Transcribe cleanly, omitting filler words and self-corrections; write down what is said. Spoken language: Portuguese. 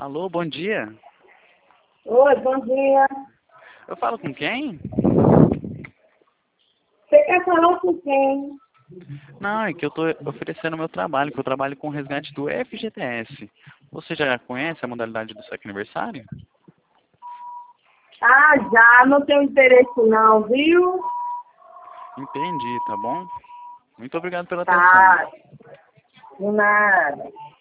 Alô, bom dia. Oi, bom dia. Eu falo com quem? Você quer falar com quem? Não, é que eu estou oferecendo meu trabalho, que eu trabalho com o resgate do FGTS. Você já conhece a modalidade do saque aniversário? Ah, já, não tenho interesse não, viu? Entendi, tá bom? Muito obrigado pela atenção. Tá, de nada.